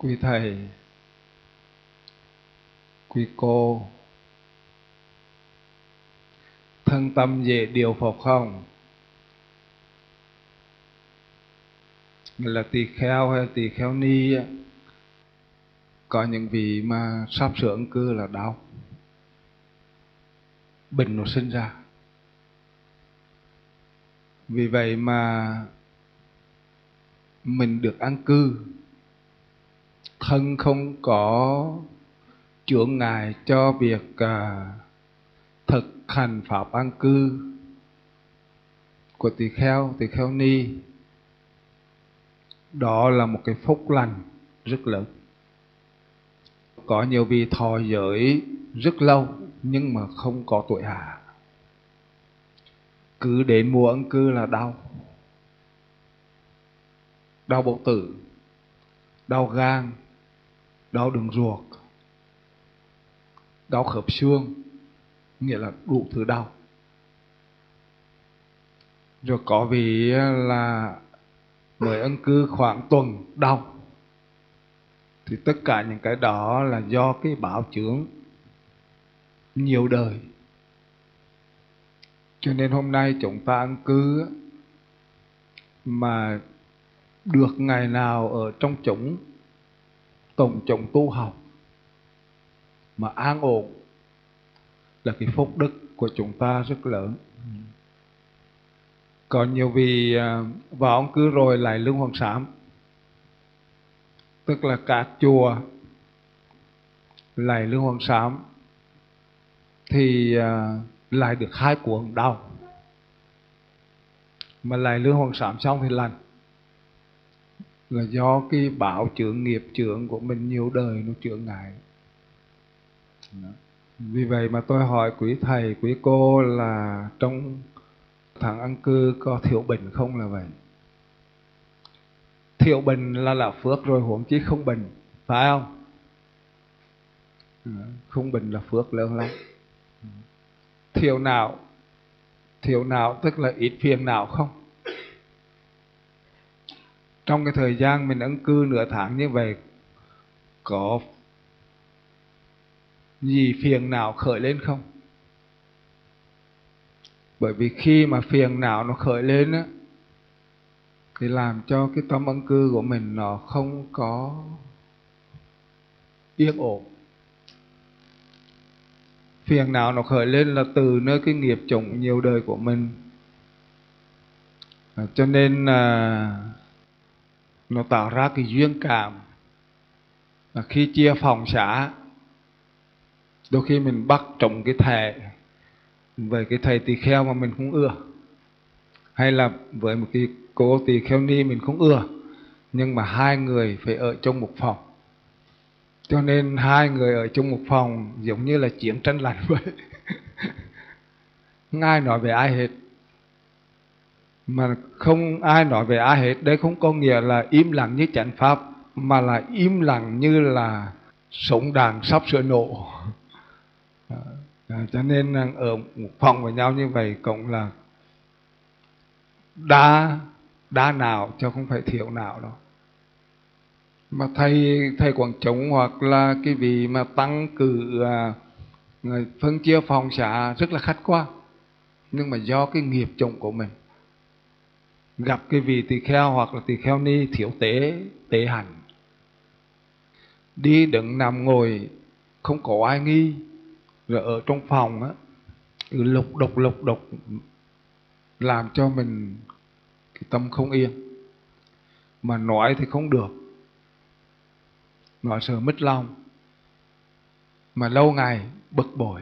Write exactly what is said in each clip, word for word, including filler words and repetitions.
Quý thầy, quý cô, thân tâm dễ điều phục không? Là tỳ kheo hay tỳ kheo ni, có những vị mà sắp sửa ưng cư là đau, bệnh nó sinh ra. Vì vậy mà mình được an cư, thân không có chướng ngại cho việc à, thực hành pháp an cư của tỳ kheo, tỳ kheo ni. Đó là một cái phúc lành rất lớn. Có nhiều vị thọ giới rất lâu nhưng mà không có tuổi hạ, cứ đến mùa ưng cư là đau, đau bầu tử, đau gan, đau đường ruột, đau khớp xương, nghĩa là đủ thứ đau. Rồi có vị là mới ưng cư khoảng tuần đau. Thì tất cả những cái đó là do cái báo chướng nhiều đời. Cho nên hôm nay chúng ta ưng cư mà được ngày nào ở trong chúng tổng chúng tu học mà an ổn là cái phúc đức của chúng ta rất lớn. Có nhiều vị vào ưng cư rồi lại lưng hoàng sám, tức là các chùa lại lưng hoàng sám thì lại được hai cuộn đau, mà lại lưng hoàng sám xong thì lành, là do cái báo chướng nghiệp chướng của mình nhiều đời nó chướng ngại. Vì vậy mà tôi hỏi quý thầy, quý cô là trong tháng ưng cư có thiểu bệnh không là vậy? Thiểu bệnh là là phước rồi, huống chí không bệnh, phải không? Không bệnh là phước lớn lắm. Thiểu não, thiểu não tức là ít phiền não không? Trong cái thời gian mình ưng cư nửa tháng như vậy, có gì phiền não khởi lên không? Bởi vì khi mà phiền não nó khởi lên á, thì làm cho cái tâm ưng cư của mình nó không có yên ổn. Phiền não nó khởi lên là từ nơi cái nghiệp chủng nhiều đời của mình. À, cho nên à, nó tạo ra cái duyên cảm. À, khi chia phòng xã, đôi khi mình bắt trồng cái thẻ với cái thầy tỳ kheo mà mình không ưa, hay là với một cái cô tỳ kheo ni mình không ưa, nhưng mà hai người phải ở trong một phòng. Cho nên hai người ở trong một phòng giống như là chiến tranh lạnh vậy. Không ai nói về ai hết. Mà không ai nói về ai hết, đấy không có nghĩa là im lặng như chánh pháp, mà là im lặng như là súng đạn sắp sửa nổ. À, cho nên ở một phòng với nhau như vậy cũng là đa đa nào chứ không phải thiểu nào đâu. Mà thầy thầy quảng chống hoặc là cái vị mà tăng cử à, người phân chia phòng xã rất là khách quan, nhưng mà do cái nghiệp chủng của mình, gặp cái vị tỳ kheo hoặc là tỳ kheo ni thiếu tế tế hạnh, đi đứng nằm ngồi không có ai nghi, rồi ở trong phòng á lục đục lục đục làm cho mình cái tâm không yên, mà nói thì không được, nói sợ mất lòng, mà lâu ngày bực bội.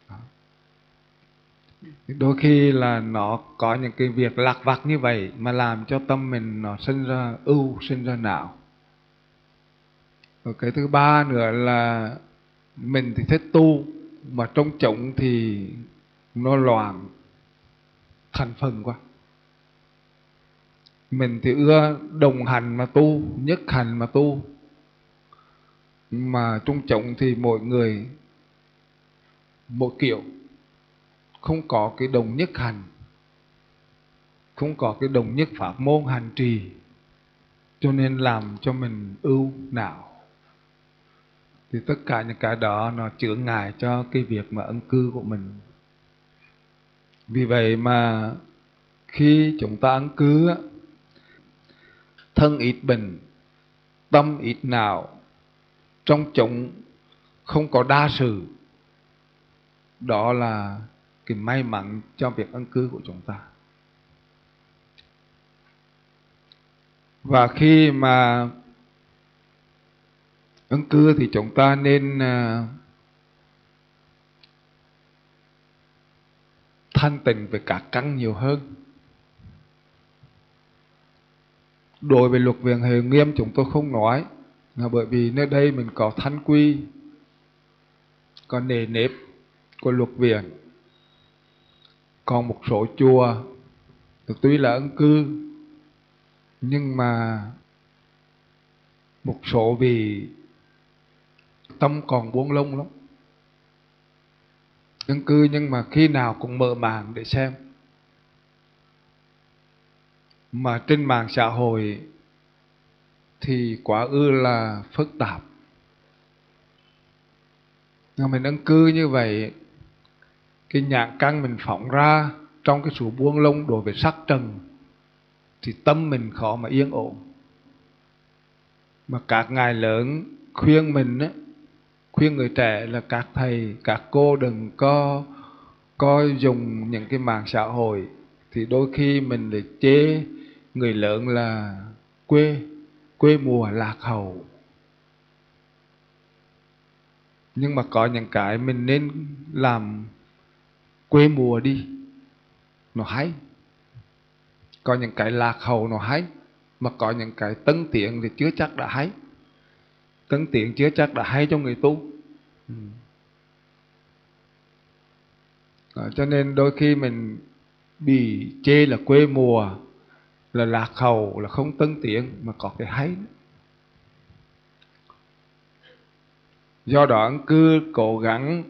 Đôi khi là nó có những cái việc lặt vặt như vậy mà làm cho tâm mình nó sinh ra ưu, sinh ra não. Rồi cái thứ ba nữa là mình thì thích tu, mà trong chúng thì nó loạn thành phần quá. Mình thì ưa đồng hành mà tu, nhất hành mà tu, mà trong chúng thì mỗi người mỗi kiểu, không có cái đồng nhất hành, không có cái đồng nhất pháp môn hành trì, cho nên làm cho mình ưu não. Thì tất cả những cái đó nó chướng ngại cho cái việc mà ân cư của mình. Vì vậy mà khi chúng ta ân cư, thân ít bệnh, tâm ít não, trong chúng không có đa sự, đó là cái may mắn cho việc ân cư của chúng ta. Và khi mà ân cư thì chúng ta nên thanh tịnh với các căn nhiều hơn. Đối với luật viện Hệ Nghiêm chúng tôi không nói, là bởi vì nơi đây mình có thanh quy, có nề nếp của luật viện. Còn một số chùa tuy là ân cư, nhưng mà một số vì tâm còn buông lung lắm. Ân cư nhưng mà khi nào cũng mở màn để xem. Mà trên mạng xã hội thì quá ư là phức tạp. Nhưng mình ân cư như vậy, cái nhãn căn mình phóng ra trong cái sự buông lung đối với sắc trần, thì tâm mình khó mà yên ổn. Mà các ngài lớn khuyên mình á, khuyên người trẻ là các thầy, các cô đừng có có dùng những cái mạng xã hội. Thì đôi khi mình lại chê người lớn là quê, quê mùa lạc hậu. Nhưng mà có những cái mình nên làm quê mùa đi, nó hay. Có những cái lạc hậu nó hay, mà có những cái tân tiến thì chưa chắc đã hay. Tân tiến chưa chắc đã hay cho người tu. Ừ. Đó, cho nên đôi khi mình bị chê là quê mùa, là lạc hậu, là không tân tiến, mà có cái hay. Do đó cứ cố gắng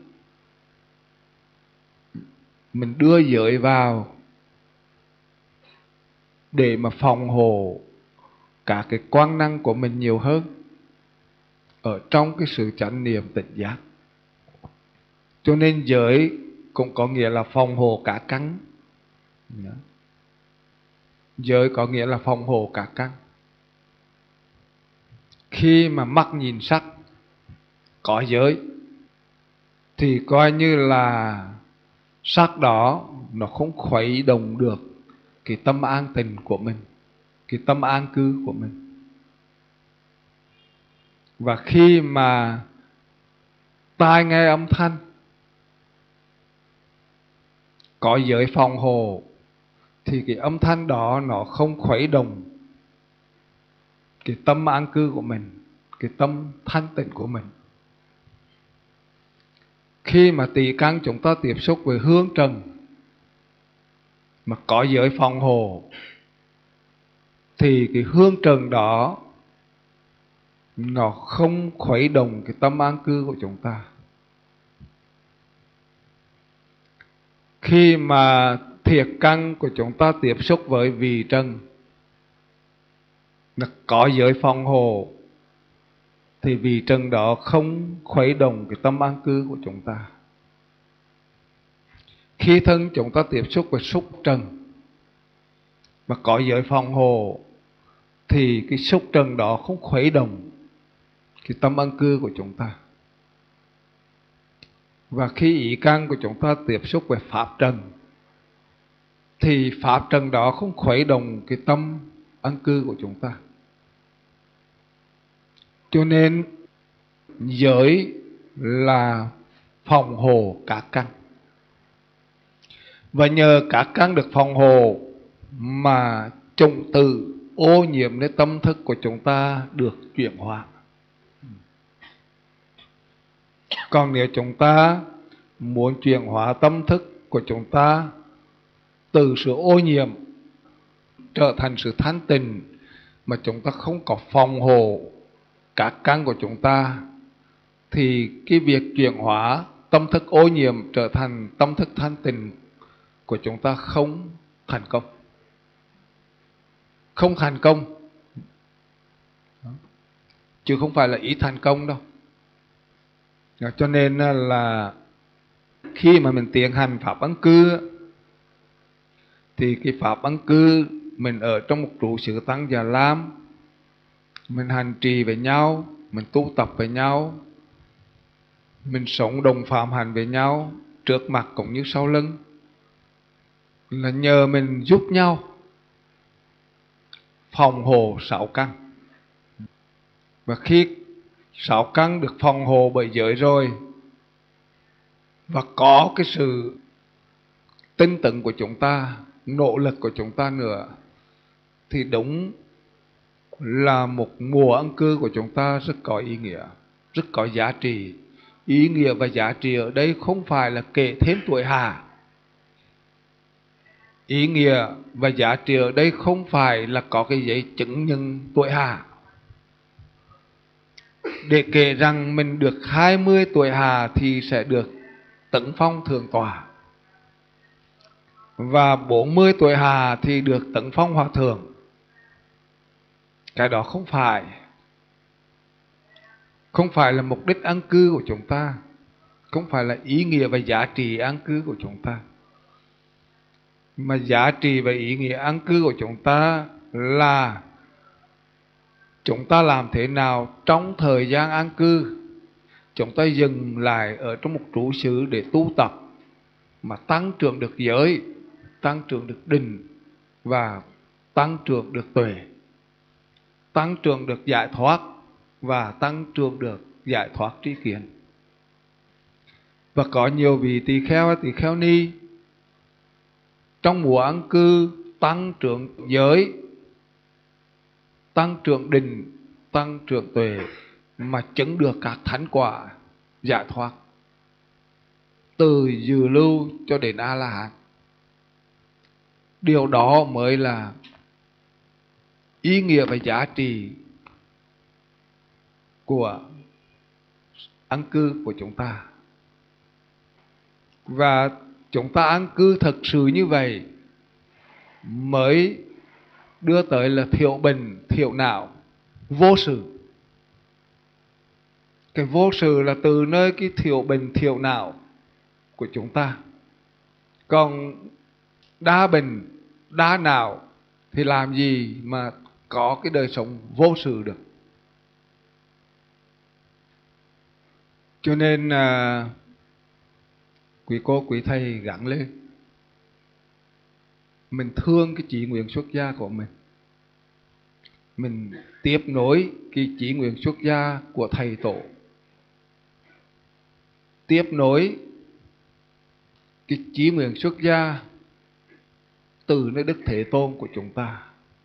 mình đưa giới vào để mà phòng hộ cả cái quang năng của mình nhiều hơn ở trong cái sự chánh niệm tỉnh giác. Cho nên giới cũng có nghĩa là phòng hộ cả căn. Giới có nghĩa là phòng hộ cả căn. Khi mà mắt nhìn sắc có giới thì coi như là sắc đó nó không khuấy động được cái tâm an tịnh của mình, cái tâm an cư của mình. Và khi mà tai nghe âm thanh có giới phòng hộ thì cái âm thanh đó nó không khuấy động cái tâm an cư của mình, cái tâm thanh tịnh của mình. Khi mà tỳ căn chúng ta tiếp xúc với hương trần mà có giới phòng hộ thì cái hương trần đó nó không khuấy động cái tâm an cư của chúng ta. Khi mà thiệt căn của chúng ta tiếp xúc với vị trần nó có giới phòng hộ thì vị trần đó không khuấy động cái tâm an cư của chúng ta. Khi thân chúng ta tiếp xúc với xúc trần mà có giới phòng hộ thì cái xúc trần đó không khuấy động cái tâm an cư của chúng ta. Và khi ý căn của chúng ta tiếp xúc với pháp trần thì pháp trần đó không khuấy động cái tâm an cư của chúng ta. Cho nên giới là phòng hộ các căn. Và nhờ các căn được phòng hộ mà chủng tử ô nhiễm đến tâm thức của chúng ta được chuyển hóa. Còn nếu chúng ta muốn chuyển hóa tâm thức của chúng ta từ sự ô nhiễm trở thành sự thanh tịnh mà chúng ta không có phòng hộ các căn của chúng ta, thì cái việc chuyển hóa tâm thức ô nhiễm trở thành tâm thức thanh tịnh của chúng ta không thành công. Không thành công chứ không phải là ý thành công đâu. Cho nên là khi mà mình tiến hành pháp ấn cư thì cái pháp ấn cư mình ở trong một trụ sở tăng Già Lam, mình hành trì với nhau, mình tu tập với nhau, mình sống đồng phạm hạnh với nhau, trước mặt cũng như sau lưng, là nhờ mình giúp nhau phòng hộ sáu căn. Và khi sáu căn được phòng hộ bởi giới rồi, và có cái sự tinh tấn của chúng ta, nỗ lực của chúng ta nữa, thì đúng là một mùa ân cư của chúng ta rất có ý nghĩa, rất có giá trị. Ý nghĩa và giá trị ở đây không phải là kể thêm tuổi hà. Ý nghĩa và giá trị ở đây không phải là có cái giấy chứng nhận tuổi hà, để kể rằng mình được hai mươi tuổi hà thì sẽ được tấn phong thượng tọa, và bốn mươi tuổi hà thì được tấn phong hòa thượng. Cái đó không phải Không phải là mục đích an cư của chúng ta, không phải là ý nghĩa và giá trị an cư của chúng ta. Mà giá trị và ý nghĩa an cư của chúng ta là chúng ta làm thế nào trong thời gian an cư, chúng ta dừng lại ở trong một trụ xứ để tu tập, mà tăng trưởng được giới, tăng trưởng được định, và tăng trưởng được tuệ, tăng trưởng được giải thoát, và tăng trưởng được giải thoát tri kiến. Và có nhiều vị tỳ kheo, tỳ kheo ni trong mùa an cư tăng trưởng giới, tăng trưởng định, tăng trưởng tuệ, mà chứng được các thánh quả giải thoát từ dự lưu cho đến A La Hán. Điều đó mới là ý nghĩa và giá trị của an cư của chúng ta. Và chúng ta an cư thật sự như vậy mới đưa tới là thiểu bệnh, thiểu não, vô sự. Cái vô sự là từ nơi cái thiểu bệnh, thiểu não của chúng ta. Còn đa bệnh, đa não thì làm gì mà có cái đời sống vô sự được. Cho nên à, quý cô, quý thầy gắng lên. Mình thương cái chí nguyện xuất gia của mình, mình tiếp nối cái chí nguyện xuất gia của thầy tổ, tiếp nối cái chí nguyện xuất gia từ nơi Đức Thế Tôn của chúng ta.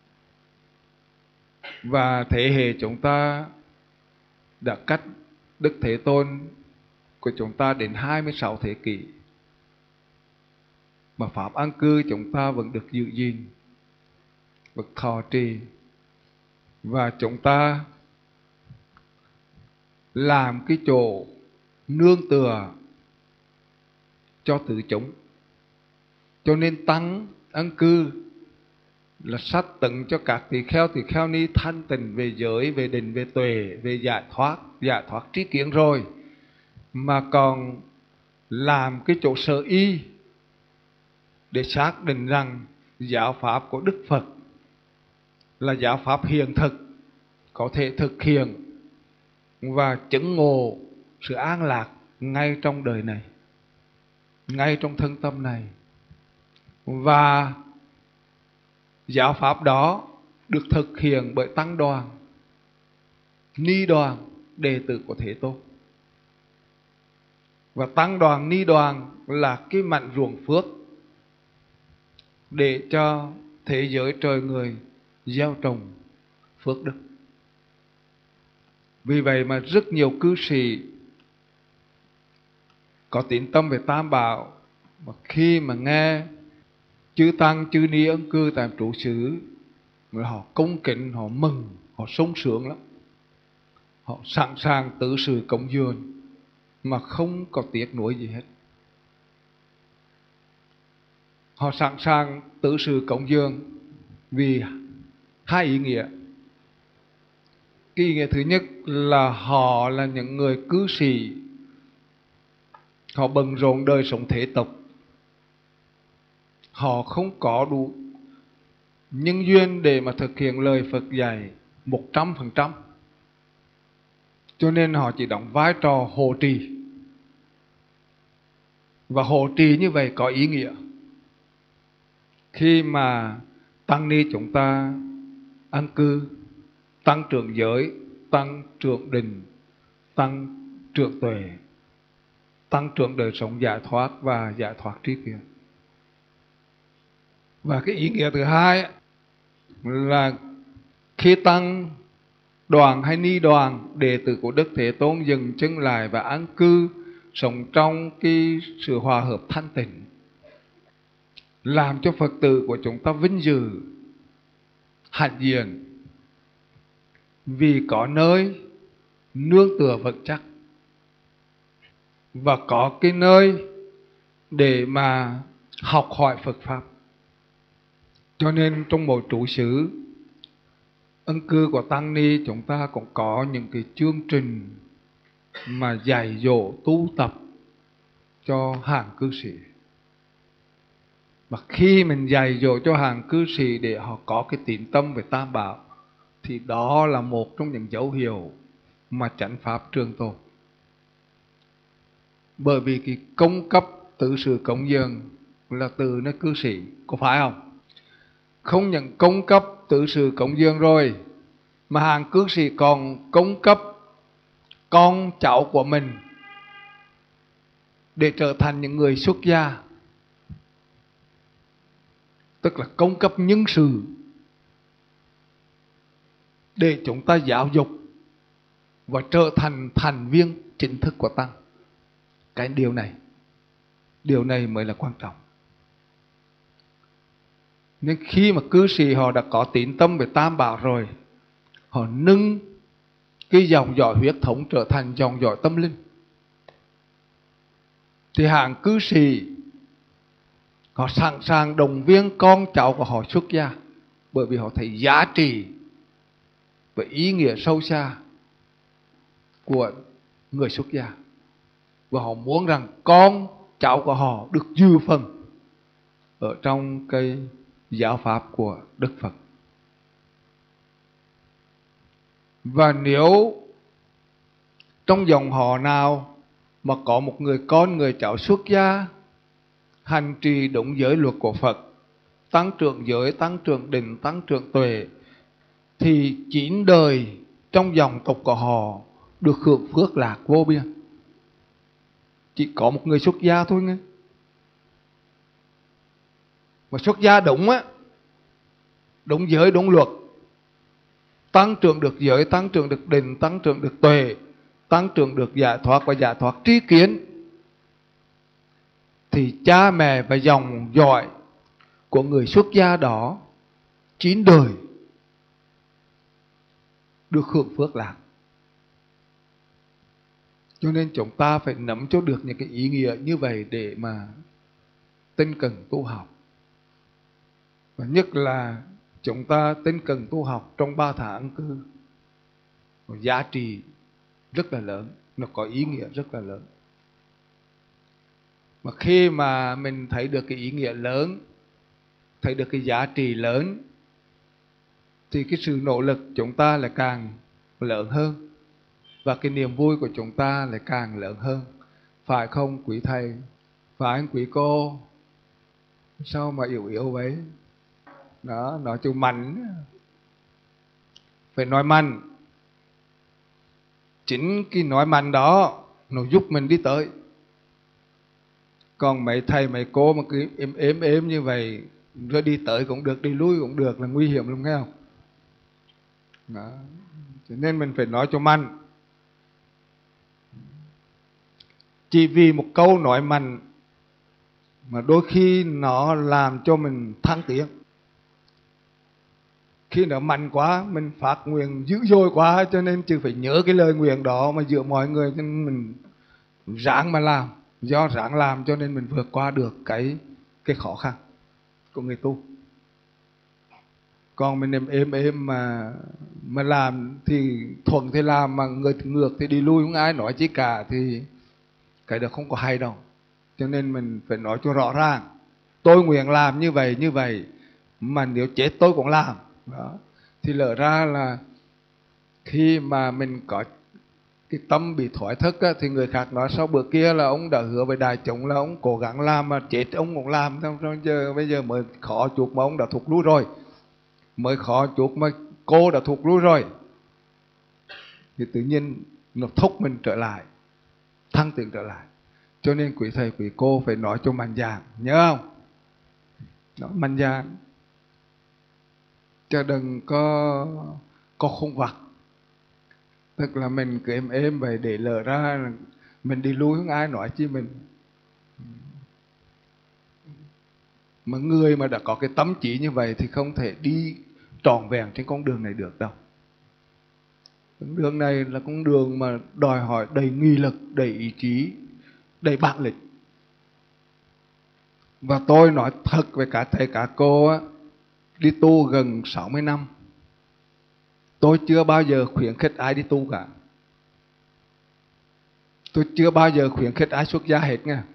Và thế hệ chúng ta đã cách Đức Thế Tôn của chúng ta đến hai mươi sáu thế kỷ, mà pháp an cư chúng ta vẫn được giữ gìn, vẫn thọ trì, và chúng ta làm cái chỗ nương tựa cho tứ chúng. Cho nên tăng an cư là sát tận cho các tỳ kheo, tỳ kheo ni thanh tịnh về giới, về định, về tuệ, về giải thoát, giải thoát trí kiến rồi, mà còn làm cái chỗ sở y để xác định rằng giáo pháp của Đức Phật là giáo pháp hiện thực, có thể thực hiện và chứng ngộ sự an lạc ngay trong đời này, ngay trong thân tâm này. Và giáo pháp đó được thực hiện bởi tăng đoàn, ni đoàn, đệ tử của Thế Tôn. Và tăng đoàn, ni đoàn là cái mảnh ruộng phước để cho thế giới trời người gieo trồng phước đức. Vì vậy mà rất nhiều cư sĩ có tín tâm về Tam Bảo, mà khi mà nghe chư tăng, chư ni ấn cư tại trụ xứ, họ cung kính, họ mừng, họ sung sướng lắm. Họ sẵn sàng tự sự cống dường mà không có tiếc nuối gì hết. Họ sẵn sàng tự sự cống dường vì hai ý nghĩa. Cái ý nghĩa thứ nhất là họ là những người cư sĩ họ bận rộn đời sống thế tục, họ không có đủ nhân duyên để mà thực hiện lời Phật dạy một trăm phần trăm, cho nên họ chỉ đóng vai trò hộ trì. Và hộ trì như vậy có ý nghĩa. Khi mà tăng ni chúng ta an cư, tăng trưởng giới, tăng trưởng định, tăng trưởng tuệ, tăng trưởng đời sống giải thoát và giải thoát trí kiến. Và cái ý nghĩa thứ hai là khi tăng đoàn hay ni đoàn, đệ tử của Đức Thế Tôn dừng chân lại và an cư, sống trong cái sự hòa hợp thanh tịnh, làm cho Phật tử của chúng ta vinh dự, hạnh diện, vì có nơi nương tựa vững chắc và có cái nơi để mà học hỏi Phật Pháp. Cho nên trong mỗi trụ xứ ân cư của tăng ni chúng ta cũng có những cái chương trình mà dạy dỗ tu tập cho hàng cư sĩ. Và khi mình dạy dỗ cho hàng cư sĩ để họ có cái tín tâm về Tam Bảo, thì đó là một trong những dấu hiệu mà chánh pháp trường tồn. Bởi vì cái công cấp tự sự cống dường là từ nơi cư sĩ, có phải không? Không những công cấp tự sự cống dường rồi, mà hàng cư sĩ còn công cấp con cháu của mình để trở thành những người xuất gia. Tức là công cấp nhân sự để chúng ta giáo dục và trở thành thành viên chính thức của tăng. Cái điều này, điều này mới là quan trọng. Nên khi mà cư sĩ họ đã có tín tâm về Tam Bảo rồi, họ nâng cái dòng dõi huyết thống trở thành dòng dõi tâm linh, thì hàng cư sĩ họ sẵn sàng động viên con cháu của họ xuất gia, bởi vì họ thấy giá trị và ý nghĩa sâu xa của người xuất gia, và họ muốn rằng con cháu của họ được dư phần ở trong cái giáo pháp của Đức Phật. Và nếu trong dòng họ nào mà có một người con, người cháu xuất gia, hành trì đúng giới luật của Phật, tăng trưởng giới, tăng trưởng định, tăng trưởng tuệ, thì chín đời trong dòng tộc của họ được hưởng phước lạc vô biên. Chỉ có một người xuất gia thôi nghe. Mà xuất gia đúng á, đúng giới, đúng luật, tăng trưởng được giới, tăng trưởng được định, tăng trưởng được tuệ, tăng trưởng được giải thoát và giải thoát tri kiến, thì cha mẹ và dòng dõi của người xuất gia đó chín đời được hưởng phước lạc. Cho nên chúng ta phải nắm cho được những cái ý nghĩa như vậy để mà tinh cần tu học. Và nhất là chúng ta tinh cần tu học trong ba tháng an cư, giá trị rất là lớn, nó có ý nghĩa rất là lớn. Mà khi mà mình thấy được cái ý nghĩa lớn, thấy được cái giá trị lớn, thì cái sự nỗ lực chúng ta lại càng lớn hơn, và cái niềm vui của chúng ta lại càng lớn hơn. Phải không quý thầy? Phải không quý cô? Sao mà yếu yếu vậy? Đó, nói chung mạnh. Phải nói mạnh. Chính cái nói mạnh đó nó giúp mình đi tới. Còn mấy thầy mấy cô mà cứ êm êm êm như vậy, rồi đi tới cũng được, đi lui cũng được, là nguy hiểm lắm, nghe không? Đó. Cho nên mình phải nói cho mạnh. Chỉ vì một câu nói mạnh mà đôi khi nó làm cho mình thăng tiến. Khi nó mạnh quá, mình phát nguyện dữ dội quá, cho nên chứ phải nhớ cái lời nguyện đó mà giữa mọi người, cho nên mình ráng mà làm. Do ráng làm cho nên mình vượt qua được cái cái khó khăn của người tu. Còn mình êm êm êm mà mà làm thì thuận thì làm, mà người ngược thì đi lui, không ai nói chi cả, thì cái đó không có hay đâu. Cho nên mình phải nói cho rõ ràng, tôi nguyện làm như vậy như vậy, mà nếu chết tôi cũng làm. Đó. Thì lỡ ra là khi mà mình có cái tâm bị thoái thức á, thì người khác nói sau bữa kia là ông đã hứa với đại chúng là ông cố gắng làm, mà chết ông cũng làm. Xong giờ bây giờ mới khó chuột mà ông đã thụt lùi rồi, mới khó chuột mà cô đã thụt lùi rồi, thì tự nhiên nó thúc mình trở lại, thăng tiến trở lại. Cho nên quý thầy quý cô phải nói cho mạnh dạn, nhớ không? Nói mạnh dạn, chứ đừng có có khung vặt. Tức là mình cứ êm êm vậy, để lỡ ra mình đi lui không ai nói chi mình. Mà người mà đã có cái tâm trí như vậy thì không thể đi trọn vẹn trên con đường này được đâu. Con đường này là con đường mà đòi hỏi đầy nghị lực, đầy ý chí, đầy bản lĩnh. Và tôi nói thật với cả thầy cả cô á, đi tu gần sáu mươi năm, tôi chưa bao giờ khuyến khích ai đi tu cả. Tôi chưa bao giờ khuyến khích ai xuất gia hết nha.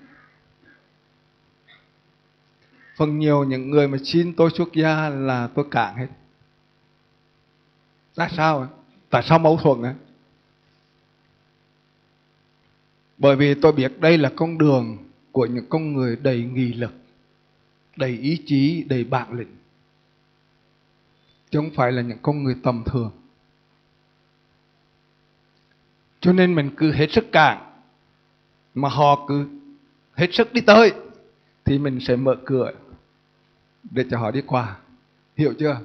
Phần nhiều những người mà xin tôi xuất gia là tôi cản hết. Tại sao? Tại sao mâu thuẫn á? Bởi vì tôi biết đây là con đường của những con người đầy nghị lực, đầy ý chí, đầy bản lĩnh, chứ không phải là những con người tầm thường. Cho nên mình cứ hết sức cản, mà họ cứ hết sức đi tới, thì mình sẽ mở cửa để cho họ đi qua. Hiểu chưa?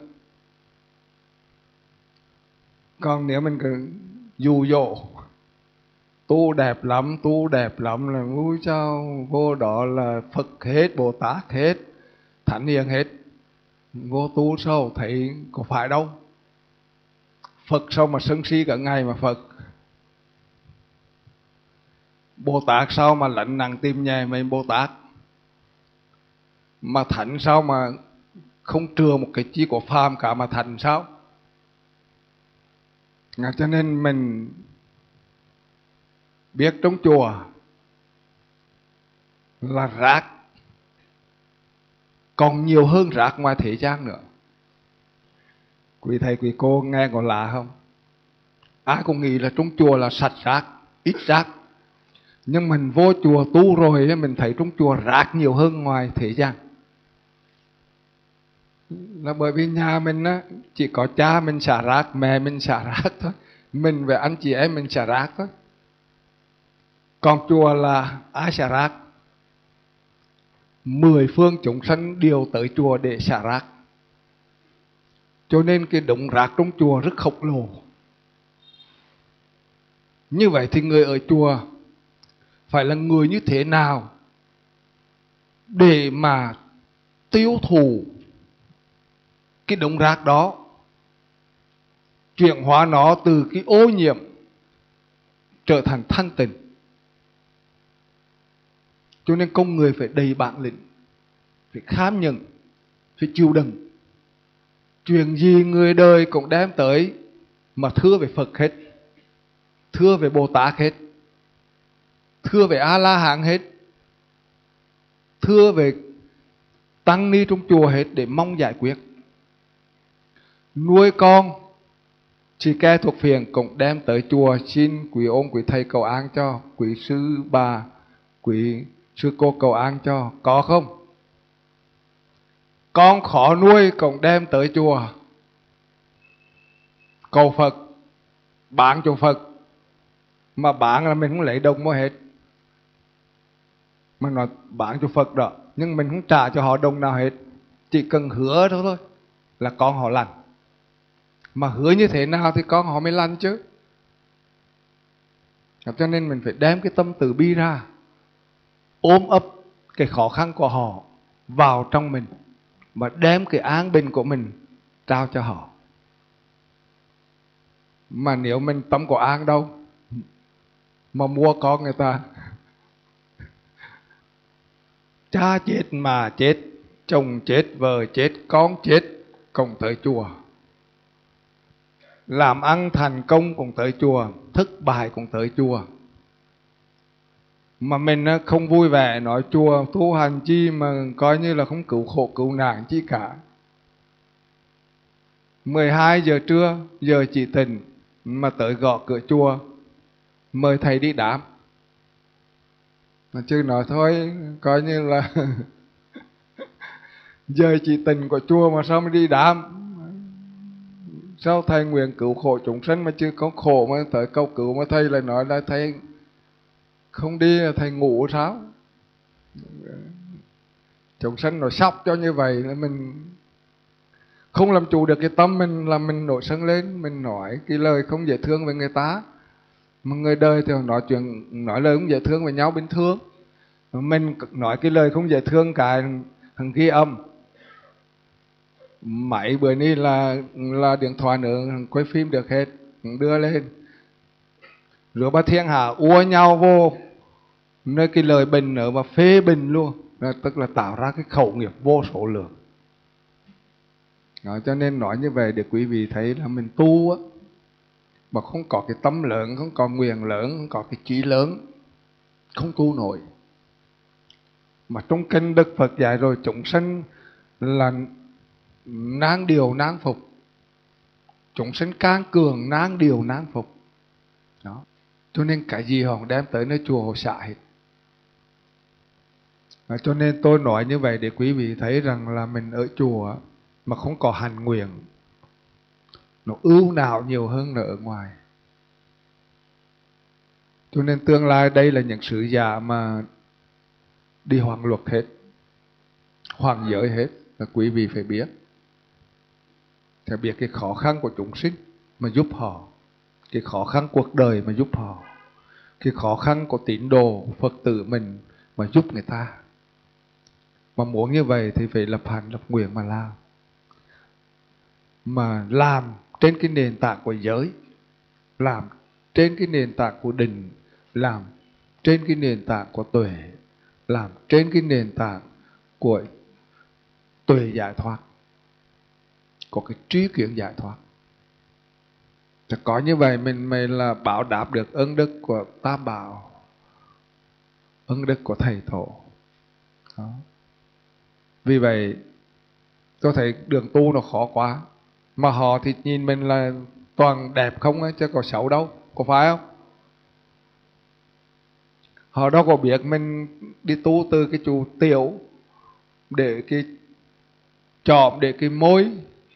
Còn nếu mình cứ dụ dỗ, tu đẹp lắm, tu đẹp lắm, là ui sao vô đó là Phật hết, Bồ Tát hết, Thánh Hiền hết, vô tu sao thấy có phải đâu. Phật sao mà sân si cả ngày mà Phật, Bồ Tát sao mà lạnh nặng tim nhẹ mấy Bồ Tát, mà Thánh sao mà không trừa một cái chi của phàm cả mà Thánh sao. Cho nên mình biết trong chùa là rác còn nhiều hơn rác ngoài thế gian nữa. Quý thầy quý cô nghe còn lạ không? Ai cũng nghĩ là trong chùa là sạch rác, ít rác. Nhưng mình vô chùa tu rồi mình thấy trong chùa rác nhiều hơn ngoài thế gian. Là bởi vì nhà mình á, chỉ có cha mình xả rác, mẹ mình xả rác thôi, mình và anh chị em mình xả rác thôi. Còn chùa là ai xả rác? Mười phương chúng sanh đều tới chùa để xả rác. Cho nên cái đống rác trong chùa rất khổng lồ. Như vậy thì người ở chùa phải là người như thế nào để mà tiêu thụ cái đống rác đó, chuyển hóa nó từ cái ô nhiễm trở thành thanh tịnh. Cho nên con người phải đầy bản lĩnh, phải kham nhận, phải chịu đựng. Chuyện gì người đời cũng đem tới mà thưa về Phật hết, thưa về Bồ Tát hết, thưa về A-la-hán hết, thưa về tăng ni trong chùa hết để mong giải quyết. Nuôi con chị ke thuộc phiền cũng đem tới chùa xin quý ông quý thầy cầu an cho, quý sư bà, quý sư cô cầu an cho, có không? Con khó nuôi cũng đem tới chùa cầu Phật, bán cho Phật. Mà bán là mình không lấy đồng mua hết, mà nói bán cho Phật đó, nhưng mình không trả cho họ đồng nào hết, chỉ cần hứa thôi thôi là con họ lành. Mà hứa như thế nào thì con họ mới lành chứ. Cho nên mình phải đem cái tâm từ bi ra, ôm ấp cái khó khăn của họ vào trong mình, và đem cái an bình của mình trao cho họ. Mà nếu mình tâm có an đâu mà mua con người ta, cha chết mà chết, chồng chết, vợ chết, con chết cũng tới chùa, làm ăn thành công cũng tới chùa, thất bại cũng tới chùa. Mà mình không vui vẻ nói chùa tu hành chi mà coi như là không cứu khổ cứu nạn chi cả. mười hai giờ trưa, giờ chỉ tình mà tới gõ cửa chùa mời thầy đi đám. Chứ nói thôi coi như là giờ chỉ tình của chùa mà sao mới đi đám. Sao thầy nguyện cứu khổ chúng sanh mà chứ có khổ mà tới câu cứu mà thầy lại nói là thầy không đi là thầy ngủ sao? Chúng sanh nó sốc cho như vậy là mình không làm chủ được cái tâm mình, là mình nổi sân lên, mình nói cái lời không dễ thương với người ta. Mà người đời thì nói chuyện nói lời không dễ thương với nhau bình thường. Mình nói cái lời không dễ thương cái thằng ghi âm. Máy bữa nay là là điện thoại nữa quay phim được hết, đưa lên. Rồi ba thiên hạ ua nhau vô nơi cái lời bình nữa mà phê bình luôn. Tức là tạo ra cái khẩu nghiệp vô số lượng. Đó, cho nên nói như vậy để quý vị thấy là mình tu á, mà không có cái tâm lớn, không có nguyện lớn, không có cái chí lớn, không tu nổi. Mà trong kinh Đức Phật dạy rồi, chúng sanh là nan điều nan phục, chúng sanh can cường nan điều nan phục. Đó. Cho nên cái gì họ đem tới nơi chùa họ xả hết. Đó, cho nên tôi nói như vậy để quý vị thấy rằng là mình ở chùa mà không có hành nguyện, nó ưu não nhiều hơn ở ngoài. Cho nên tương lai đây là những sứ giả mà đi hoàng luật hết, hoàng giới hết, là quý vị phải biết. Phải biết cái khó khăn của chúng sinh mà giúp họ, cái khó khăn cuộc đời mà giúp họ, cái khó khăn của tín đồ Phật tử mình mà giúp người ta. Mà muốn như vậy thì phải lập hành lập nguyện mà làm. Mà làm trên cái nền tảng của giới, làm trên cái nền tảng của định, làm trên cái nền tảng của tuệ, làm trên cái nền tảng của tuệ giải thoát, có cái trí kiến giải thoát. Thì có như vậy mình mới là bảo đáp được ân đức của Tam Bảo, ân đức của Thầy Tổ. Đó. Vì vậy tôi thấy đường tu nó khó quá. Mà họ thì nhìn mình là toàn đẹp không ấy, chứ có xấu đâu, có phải không? Họ đâu có biết mình đi tu từ cái chỗ tiểu, để cái chọm, để cái môi,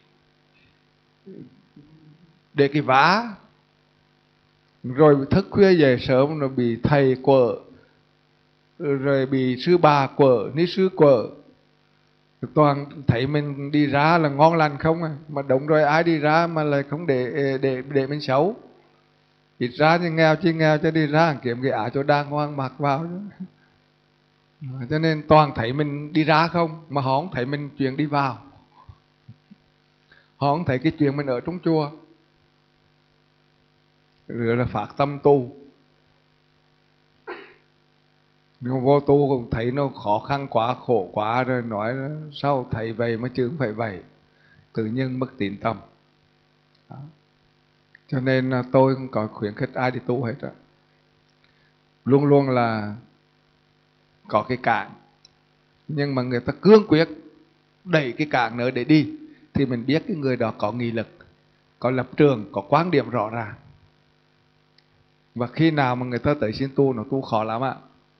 để cái vá, rồi thức khuya về sớm rồi bị thầy quở, rồi bị sư bà quở, ni sư quở. Toàn thấy mình đi ra là ngon lành không à. Mà đúng rồi, ai đi ra mà lại không để để để mình xấu. Ít ra thì nghèo chứ nghèo cho đi ra kiếm cái áo cho đàng hoàng mặc vào. Cho nên toàn thấy mình đi ra không, mà họ không thấy mình chuyện đi vào. Họ không thấy cái chuyện mình ở trong chùa. Rồi là phát tâm tu. Nhưng vô tu cũng thấy nó khó khăn quá, khổ quá, rồi nói sao thầy vậy mà chứ không phải vậy. Tự nhiên mất tín tâm. Đó. Cho nên tôi không có khuyến khích ai đi tu hết đó. Luôn luôn là có cái cản, nhưng mà người ta cương quyết đẩy cái cản nữa để đi, thì mình biết cái người đó có nghị lực, có lập trường, có quan điểm rõ ràng. Và khi nào mà người ta tới xin tu, nó tu khó lắm ạ.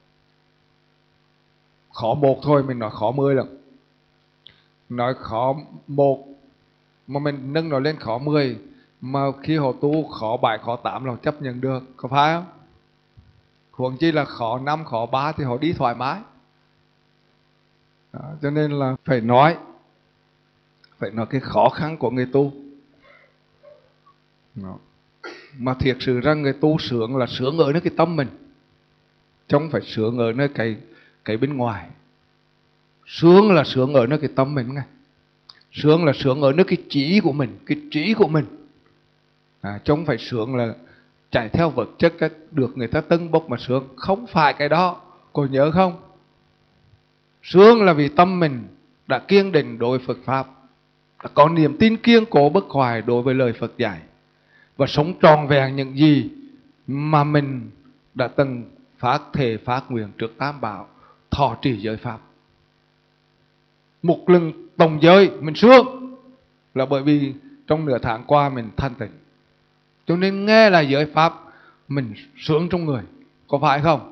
Khó một thôi, mình nói khó mười lắm. Nói khó một mà mình nâng nó lên khó mười, mà khi họ tu khó bảy, khó tám là chấp nhận được, có phải không? Huống chi là khó năm, khó ba thì họ đi thoải mái. Đó, cho nên là phải nói, phải nói cái khó khăn của người tu. Đó. Mà thiệt sự ra người tu sướng là sướng ở nơi cái tâm mình, chứ không phải sướng ở nơi cái, cái bên ngoài. Sướng là sướng ở nơi cái tâm mình ngay. Sướng là sướng ở nơi cái trí của mình, cái trí của mình. À, chứ không phải sướng là chạy theo vật chất được người ta tâng bốc mà sướng. Không phải cái đó, cô nhớ không? Sướng là vì tâm mình đã kiên định đối với Phật Pháp, đã có niềm tin kiên cố bất hoại đối với lời Phật dạy, và sống tròn vẹn những gì mà mình đã từng phát thề phát nguyện trước Tam Bảo thọ trì giới pháp. Một lần tổng giới mình sướng là bởi vì trong nửa tháng qua mình thanh tịnh, cho nên nghe là giới pháp mình sướng trong người, có phải không?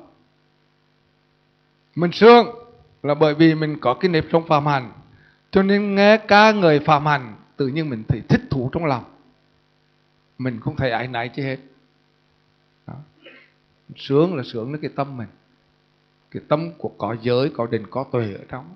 Mình sướng là bởi vì mình có cái nếp sống phạm hạnh, cho nên nghe ca người phạm hạnh tự nhiên mình thấy thích thú trong lòng, mình không thấy áy náy chứ hết. Đó. Sướng là sướng đến cái tâm mình, cái tâm của có giới, có định, có tuệ ở trong.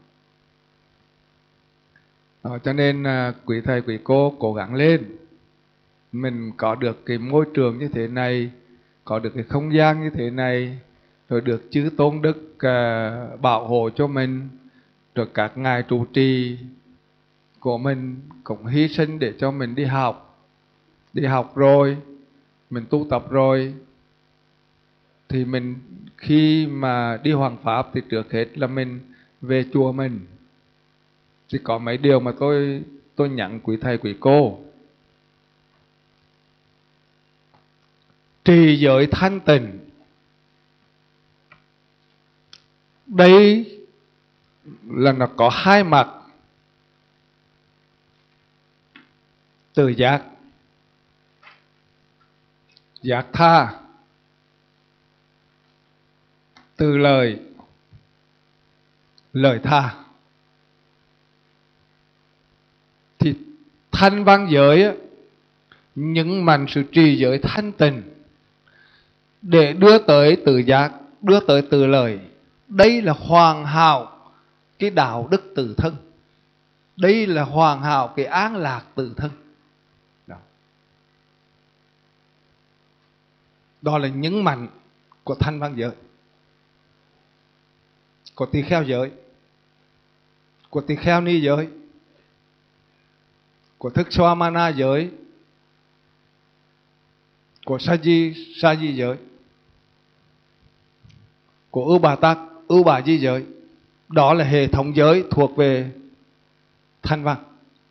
Đó, cho nên à, quý thầy quý cô cố gắng lên, mình có được cái môi trường như thế này, có được cái không gian như thế này, rồi được chư tôn đức à, bảo hộ cho mình, rồi các ngài trụ trì của mình cũng hy sinh để cho mình đi học. Đi học rồi, mình tu tập rồi, thì mình khi mà đi hoằng pháp thì trước hết là mình về chùa mình. Thì có mấy điều mà tôi tôi nhắn quý thầy quý cô. Trì giới thanh tịnh, đây là nó có hai mặt. Từ giác, giác tha. Từ lời, lời tha. Thì thanh văn giới á, những mạnh sự trì giới thanh tịnh để đưa tới từ giác, đưa tới từ lời. Đây là hoàn hảo cái đạo đức tự thân, đây là hoàn hảo cái an lạc tự thân. Đó, Đó là những mạnh của thanh văn giới, của tỳ kheo giới, của tỳ kheo ni giới, của thức Swamana giới, của sa di sa di giới, của ưu bà tắc ưu bà di giới. Đó là hệ thống giới thuộc về thanh văn.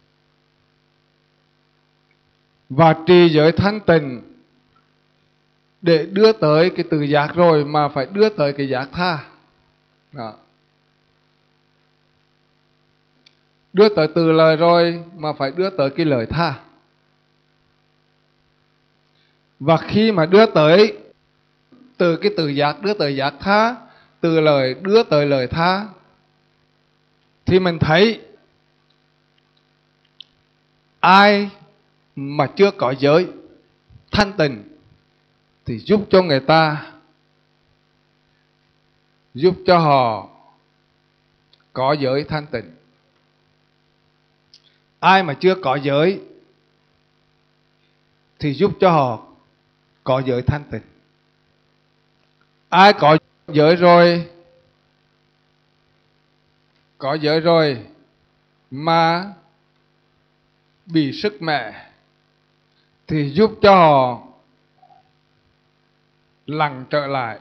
Và trì giới thanh tịnh để đưa tới cái từ giác rồi mà phải đưa tới cái giác tha. Đó. Đưa tới từ lời rồi mà phải đưa tới cái lời tha. Và khi mà đưa tới từ cái từ giác đưa tới giác tha, từ lời đưa tới lời tha, thì mình thấy ai mà chưa có giới thanh tịnh thì giúp cho người ta, giúp cho họ có giới thanh tịnh. Ai mà chưa có giới thì giúp cho họ có giới thanh tịnh. Ai có giới rồi, có giới rồi mà bị sức mẻ thì giúp cho họ lặng trở lại.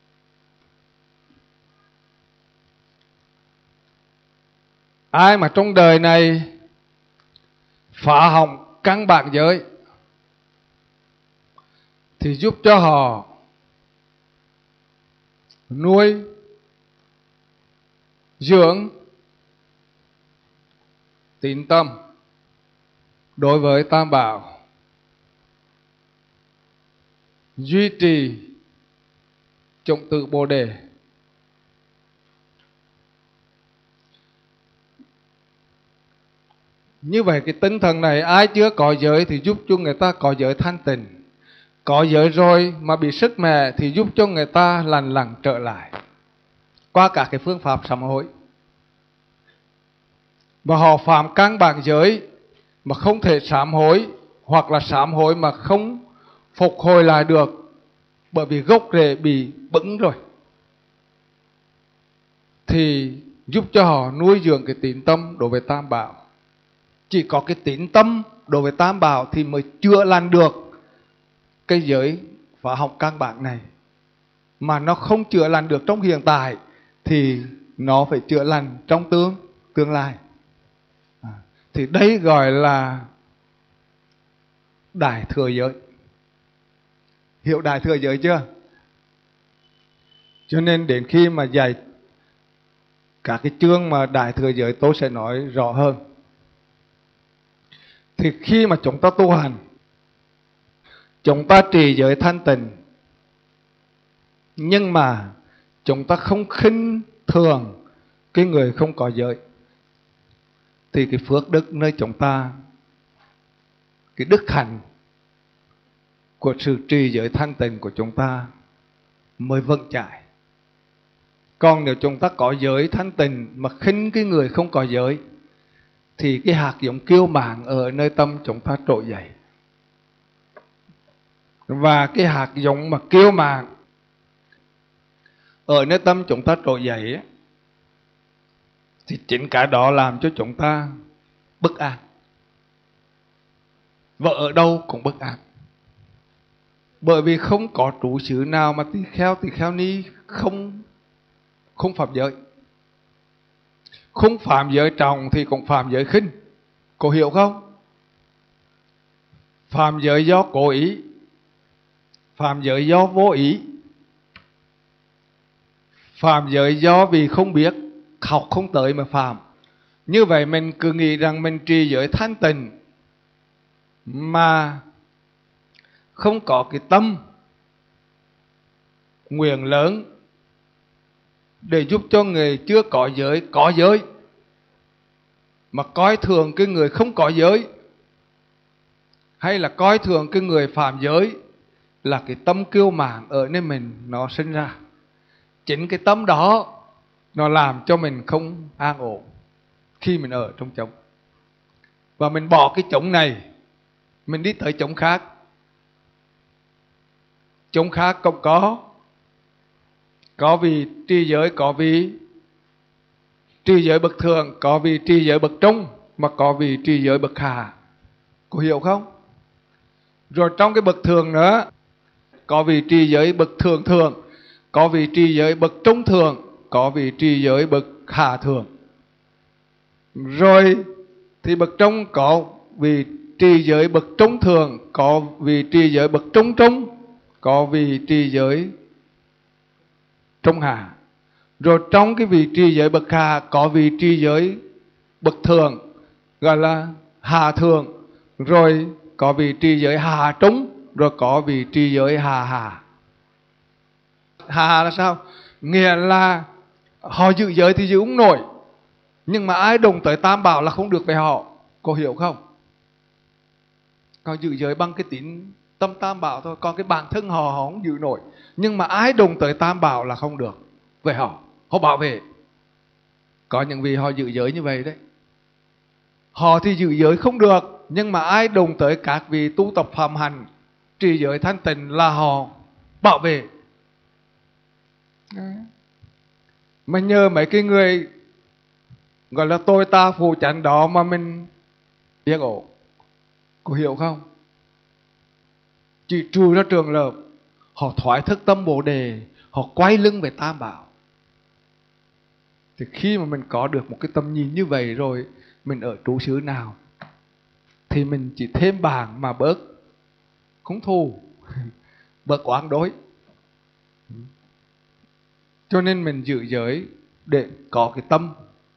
Ai mà trong đời này phá hỏng căn bản giới thì giúp cho họ nuôi dưỡng tín tâm đối với Tam Bảo, duy trì chủng tử Bồ Đề. Như vậy cái tinh thần này ai chưa có giới thì giúp cho người ta có giới thanh tịnh. Có giới rồi mà bị sức mẻ thì giúp cho người ta lành lặng trở lại qua cả cái phương pháp sám hối. Và họ phạm căn bản giới mà không thể sám hối, hoặc là sám hối mà không phục hồi lại được, bởi vì gốc rễ bị bững rồi, thì giúp cho họ nuôi dưỡng cái tín tâm đối với Tam Bảo. Chỉ có cái tín tâm đối với Tam Bảo thì mới chữa lành được cái giới phá hỏng căn bản này. Mà nó không chữa lành được trong hiện tại thì nó phải chữa lành trong tương tương lai. À, thì đây gọi là đại thừa giới. Hiểu đại thừa giới chưa? Cho nên đến khi mà dạy các cái chương mà Đại Thừa Giới tôi sẽ nói rõ hơn. Thì khi mà chúng ta tu hành, chúng ta trì giới thanh tịnh, nhưng mà chúng ta không khinh thường cái người không có giới, thì cái phước đức nơi chúng ta, cái đức hạnh của sự trì giới thanh tịnh của chúng ta mới vững chãi. Còn nếu chúng ta có giới thanh tịnh mà khinh cái người không có giới, thì cái hạt giống kiêu mạn ở nơi tâm chúng ta trỗi dậy. Và cái hạt giống mà kiêu mạn ở nơi tâm chúng ta trỗi dậy ấy, thì chính cả đó làm cho chúng ta bất an. Và ở đâu cũng bất an. Bởi vì không có trụ xứ nào mà tỳ kheo, tỳ kheo ni không không phạm giới. Không phạm giới trọng thì cũng phạm giới khinh. Cô hiểu không? Phạm giới do cố ý, phạm giới do vô ý, phạm giới do vì không biết, học không tới mà phạm. Như vậy mình cứ nghĩ rằng mình trì giới thanh tịnh mà không có cái tâm nguyện lớn để giúp cho người chưa có giới có giới, mà coi thường cái người không có giới, hay là coi thường cái người phạm giới, là cái tâm kiêu mạn ở nơi mình nó sinh ra. Chính cái tâm đó nó làm cho mình không an ổn khi mình ở trong chốn. Và mình bỏ cái chốn này, mình đi tới chốn khác. Chốn khác cũng có, có vì trì giới, có vì trì giới bậc thượng, có vì trì giới bậc trung, mà có vì trì giới bậc hạ. Cô hiểu không? Rồi trong cái bậc thượng nữa, có vị trì giới bậc thượng thượng, có vị trì giới bậc trung thượng, có vị trì giới bậc hạ thượng. Rồi thì bậc trung có vị trì giới bậc trung thượng, có vị trì giới bậc trung trung, có vị trì giới trung hạ. Rồi trong cái vị trì giới bậc hạ có vị trì giới bậc thượng, gọi là hạ thượng. Rồi có vị trì giới hạ trung, rồi có vị trì giới hạ hạ. Hạ là sao? Nghĩa là họ giữ giới thì giữ không nổi, nhưng mà ai đụng tới tam bảo là không được về họ. Cô hiểu không? Họ giữ giới bằng cái tín tâm tam bảo thôi, còn cái bản thân họ, họ không giữ nổi. Nhưng mà ai đụng tới tam bảo là không được về họ, họ bảo vệ. Có những vị họ giữ giới như vậy đấy. Họ thì giữ giới không được, nhưng mà ai đụng tới các vị tu tập phạm hạnh, trì giới thanh tịnh là họ bảo vệ. Mà nhờ mấy cái người gọi là tôi ta phù chánh đó mà mình yên ổn. Cô hiểu không? Chỉ trừ ra trường hợp họ thoái thức tâm Bồ Đề, họ quay lưng về tam bảo. Thì khi mà mình có được một cái tầm nhìn như vậy rồi, mình ở trú xứ nào thì mình chỉ thêm bảng mà bớt không thù, bớt oán đối. Cho nên mình giữ giới để có cái tâm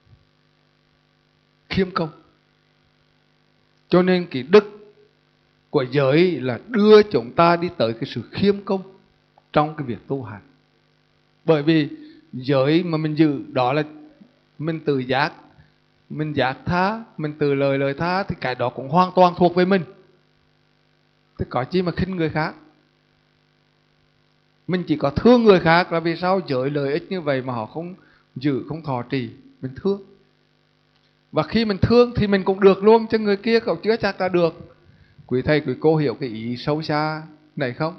khiêm công. Cho nên cái đức của giới là đưa chúng ta đi tới cái sự khiêm công trong cái việc tu hành. Bởi vì giới mà mình giữ đó là mình tự giác, mình giác tha, mình tự lời lời tha, thì cái đó cũng hoàn toàn thuộc về mình. Thế có chi mà khinh người khác. Mình chỉ có thương người khác là vì sao? Giới lợi ích như vậy mà họ không giữ, không thọ trì, mình thương. Và khi mình thương thì mình cũng được luôn, chứ người kia cậu chưa chắc là được. Quý thầy, quý cô hiểu cái ý sâu xa này không?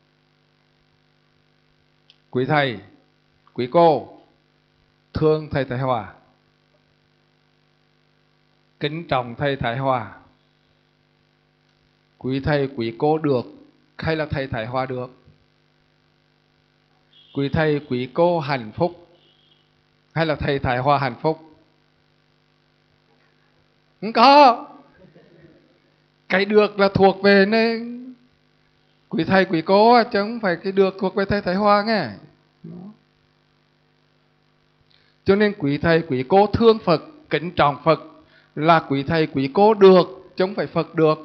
Quý thầy, quý cô thương thầy Thái Hòa, kính trọng thầy Thái Hòa. Quý thầy, quý cô được hay là thầy Thái Hòa được? Quý thầy, quý cô hạnh phúc hay là thầy Thái Hòa hạnh phúc? Không có. Cái được là thuộc về nên quý thầy, quý cô, chứ không phải cái được thuộc về thầy Thái Hòa nghe. Cho nên quý thầy quý cô thương Phật, kính trọng Phật là quý thầy quý cô được, chứ không phải Phật được.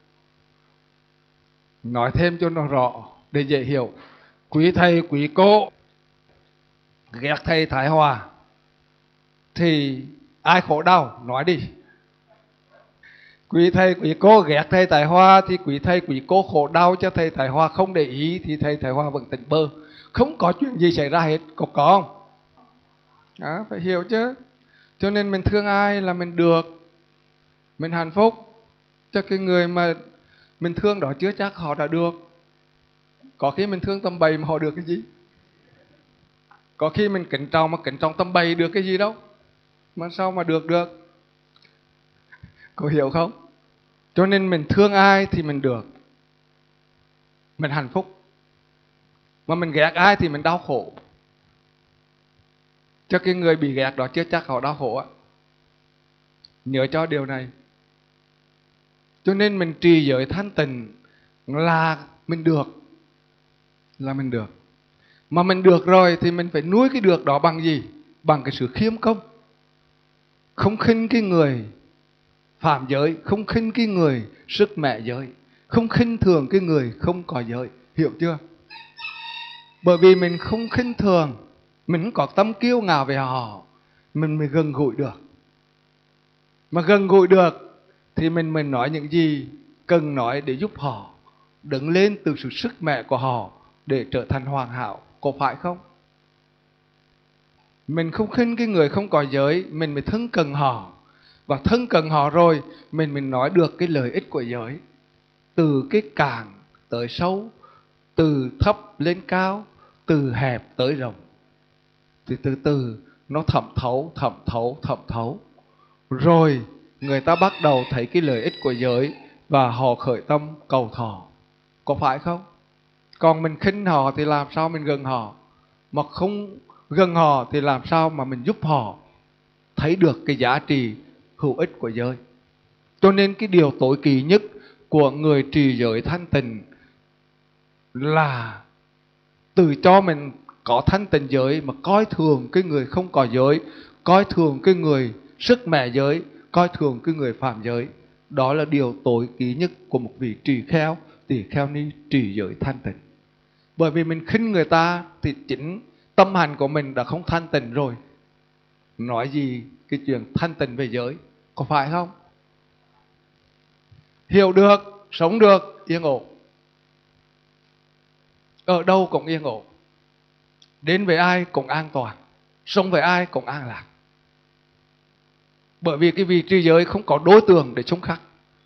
Nói thêm cho nó rõ để dễ hiểu. Quý thầy quý cô ghét thầy Thái Hòa thì ai khổ đau? Nói đi. Quý thầy quý cô ghét thầy Thái Hòa thì quý thầy quý cô khổ đau, cho thầy Thái Hòa không để ý thì thầy Thái Hòa vẫn tỉnh bơ, không có chuyện gì xảy ra hết. Có có không? Đó, phải hiểu chứ. Cho nên mình thương ai là mình được, mình hạnh phúc. Cho cái người mà mình thương đó chưa chắc họ đã được. Có khi mình thương tầm bầy mà họ được cái gì. Có khi mình kính trọng mà kính trọng tầm bầy được cái gì đâu, mà sao mà được được. Có hiểu không? Cho nên mình thương ai thì mình được, mình hạnh phúc. Mà mình ghét ai thì mình đau khổ. Cho cái người bị ghét đó chưa chắc họ đau khổ á. Nhớ cho điều này. Cho nên mình trì giới thanh tịnh là mình được, là mình được. Mà mình được rồi thì mình phải nuôi cái được đó bằng gì? Bằng cái sự khiêm công. Không khinh cái người phạm giới, không khinh cái người sức mẹ giới, không khinh thường cái người không có giới. Hiểu chưa? Bởi vì mình không khinh thường, mình không có tâm kiêu ngạo về họ, mình mới gần gũi được. Mà gần gũi được thì mình mình nói những gì cần nói để giúp họ đứng lên từ sự sức mẹ của họ để trở thành hoàn hảo. Có phải không? Mình không khinh cái người không có giới, mình mới thân cần họ. Và thân cần họ rồi, mình mình nói được cái lợi ích của giới. Từ cái càng tới sâu, từ thấp lên cao, từ hẹp tới rộng. Thì từ từ nó thẩm thấu, thẩm thấu, thẩm thấu. Rồi người ta bắt đầu thấy cái lợi ích của giới và họ khởi tâm cầu thọ. Có phải không? Còn mình khinh họ thì làm sao mình gần họ? Mà không gần họ thì làm sao mà mình giúp họ thấy được cái giá trị hữu ích của giới? Cho nên cái điều tối kỵ nhất của người trì giới thanh tịnh là từ cho mình có thanh tịnh giới mà coi thường cái người không có giới, coi thường cái người sức mẹ giới, coi thường cái người phạm giới. Đó là điều tối kỵ nhất của một vị trì kheo, tỳ kheo ni trì giới thanh tịnh. Bởi vì mình khinh người ta thì chính tâm hành của mình đã không thanh tịnh rồi. Nói gì cái chuyện thanh tịnh về giới, có phải không? Hiểu được, sống được, yên ổn. Ở đâu cũng yên ổn. Đến với ai cũng an toàn, sống với ai cũng an lạc. Bởi vì cái vị trì giới không có đối tượng để chống khắc.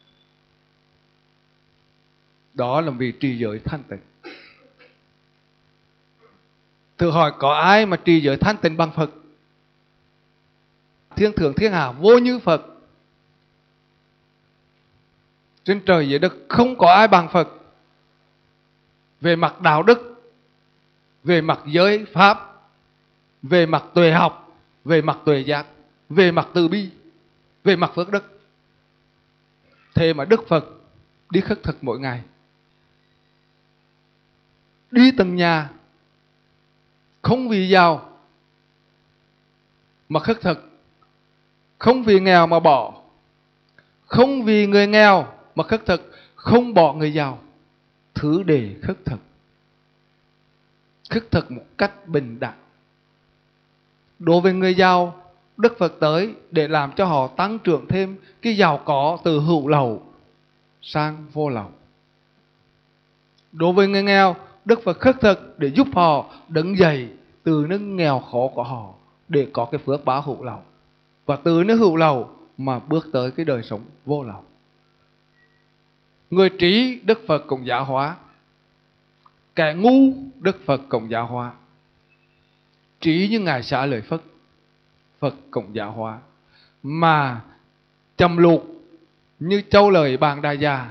Đó là vị trì giới thanh tịnh. Thử hỏi có ai mà trì giới thanh tịnh bằng Phật? Thiên thượng thiên hạ vô như Phật. Trên trời dưới đất không có ai bằng Phật. Về mặt đạo đức, về mặt giới pháp, về mặt tuệ học, về mặt tuệ giác, về mặt từ bi, về mặt phước đức. Thế mà Đức Phật đi khất thực mỗi ngày, đi từng nhà, không vì giàu mà khất thực, không vì nghèo mà bỏ, không vì người nghèo mà khất thực, không bỏ người giàu, thứ để khất thực. Khất thực một cách bình đẳng. Đối với người giàu, Đức Phật tới để làm cho họ tăng trưởng thêm cái giàu có từ hữu lậu sang vô lậu. Đối với người nghèo, Đức Phật khất thực để giúp họ đứng dậy từ nước nghèo khổ của họ để có cái phước báo hữu lậu. Và từ nước hữu lậu mà bước tới cái đời sống vô lậu. Người trí Đức Phật cũng giáo hóa, kẻ ngu Đức Phật cũng giáo hóa. Trí như Ngài xả lời Phật, Phật cũng giáo hóa. Mà trầm luộc như châu lời bàn đà già,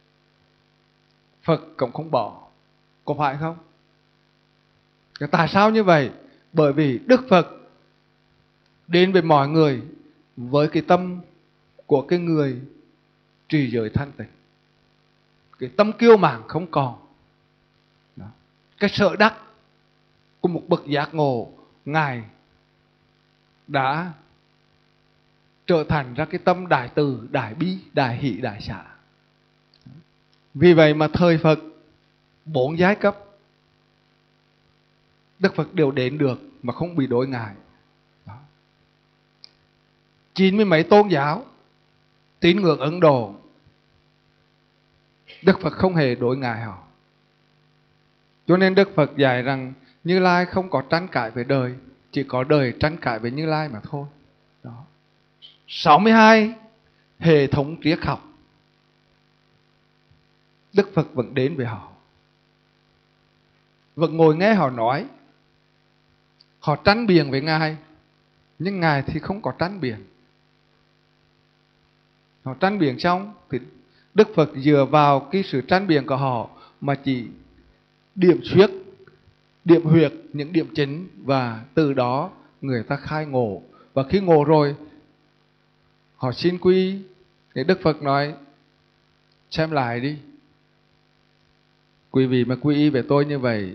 Phật cũng không bỏ. Có phải không? Tại sao như vậy? Bởi vì Đức Phật đến với mọi người với cái tâm của cái người trì giới thanh tịnh. Cái tâm kiêu mạn không còn. Đó. Cái sợ đắc của một bậc giác ngộ, Ngài đã trở thành ra cái tâm đại từ, đại bi, đại hỷ, đại xả. Vì vậy mà thời Phật, bốn giai cấp Đức Phật đều đến được mà không bị đối ngại. Đó. Chín mươi mấy tôn giáo tín ngưỡng Ấn Độ, Đức Phật không hề đối ngại họ. Cho nên Đức Phật dạy rằng Như Lai không có tranh cãi về đời, chỉ có đời tranh cãi với Như Lai mà thôi. Đó. sáu mươi hai hệ thống triết học, Đức Phật vẫn đến với họ, vẫn ngồi nghe họ nói. Họ tranh biện với Ngài, nhưng Ngài thì không có tranh biện. Họ tranh biện xong thì Đức Phật dựa vào cái sự tranh biện của họ mà chỉ điểm xuyết, điểm huyệt những điểm chính, và từ đó người ta khai ngộ. Và khi ngộ rồi, họ xin quy. Thì Đức Phật nói: xem lại đi, quý vị mà quy y về tôi như vậy,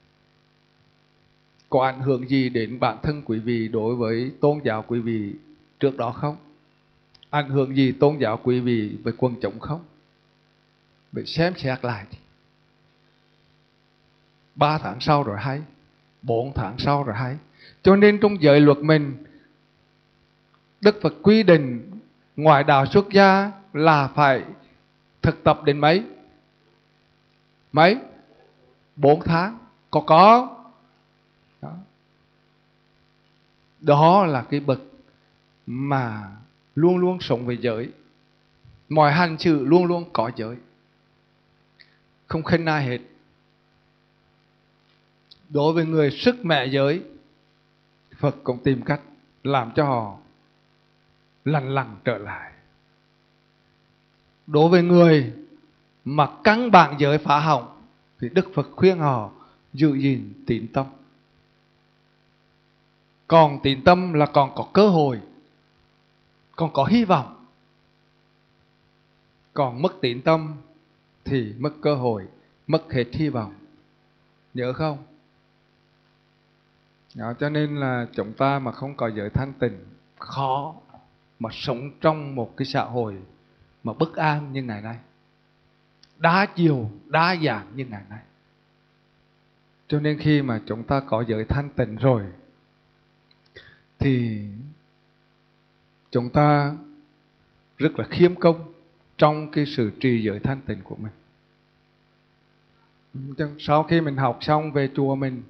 có ảnh hưởng gì đến bản thân quý vị đối với tôn giáo quý vị trước đó không? Ảnh hưởng gì tôn giáo quý vị với quần chúng không? Vậy xem xét lại đi. Ba tháng sau rồi hay, bốn tháng sau rồi hay. Cho nên trong giới luật mình, Đức Phật quy định ngoại đạo xuất gia là phải thực tập đến mấy? Mấy? Bốn tháng. Có có. Đó. Đó là cái bậc mà luôn luôn sống với giới. Mọi hành xử luôn luôn có giới, không khinh ai hết. Đối với người sức mẹ giới, Phật cũng tìm cách làm cho họ lành lặn trở lại. Đối với người mà căn bản giới phá hỏng thì Đức Phật khuyên họ giữ gìn tín tâm. Còn tín tâm là còn có cơ hội, còn có hy vọng. Còn mất tín tâm thì mất cơ hội, mất hết hy vọng. Nhớ không? Đó, cho nên là chúng ta mà không có giới thanh tịnh, khó mà sống trong một cái xã hội mà bất an như ngày nay, đa chiều, đa dạng như ngày nay. Cho nên khi mà chúng ta có giới thanh tịnh rồi thì chúng ta rất là khiêm công trong cái sự trì giới thanh tịnh của mình. Sau khi mình học xong về chùa mình,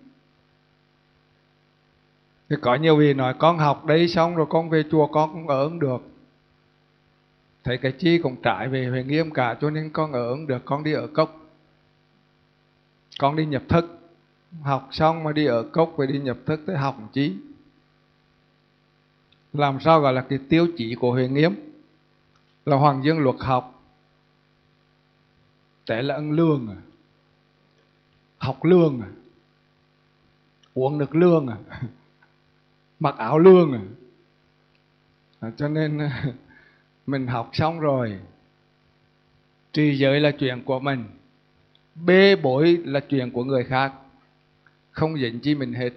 thì có nhiều vị nói con học đấy xong rồi con về chùa con cũng ở được. Thấy cái chi cũng trải về Huệ Nghiêm cả, cho nên con ở được, con đi ở cốc. Con đi nhập thức. Học xong mà đi ở cốc và đi nhập thức tới học một chí. Làm sao gọi là cái tiêu chí của Huệ Nghiêm? Là Hoàng Dương luật học. Thế là ăn lương à? Học lương à? Uống nước lương à? Mặc áo lương à? À, cho nên mình học xong rồi, trì giới là chuyện của mình, bê bối là chuyện của người khác, không dính chi mình hết.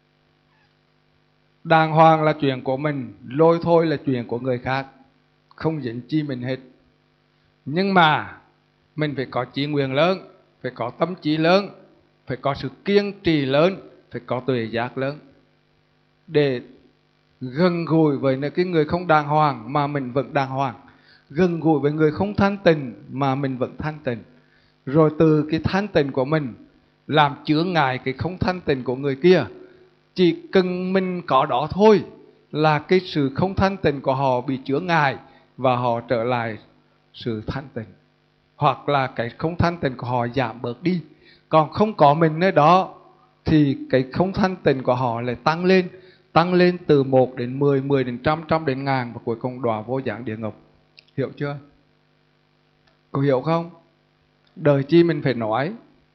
Đàng hoàng là chuyện của mình, lôi thôi là chuyện của người khác, không dính chi mình hết. Nhưng mà mình phải có chí nguyện lớn, phải có tâm trí lớn, phải có sự kiên trì lớn, phải có tuệ giác lớn, để gần gũi với cái người không đàng hoàng mà mình vẫn đàng hoàng, gần gũi với người không thanh tịnh mà mình vẫn thanh tịnh. Rồi từ cái thanh tịnh của mình làm chướng ngại cái không thanh tịnh của người kia. Chỉ cần mình có đó thôi là cái sự không thanh tịnh của họ bị chướng ngại và họ trở lại sự thanh tịnh, hoặc là cái không thanh tịnh của họ giảm bớt đi. Còn không có mình nơi đó thì cái không thanh tịnh của họ lại tăng lên, tăng lên từ một đến mười, mười đến trăm, trăm đến ngàn, và cuối cùng đọa vô giảng địa ngục. Hiểu chưa? Có hiểu không? Đời chi mình phải nói.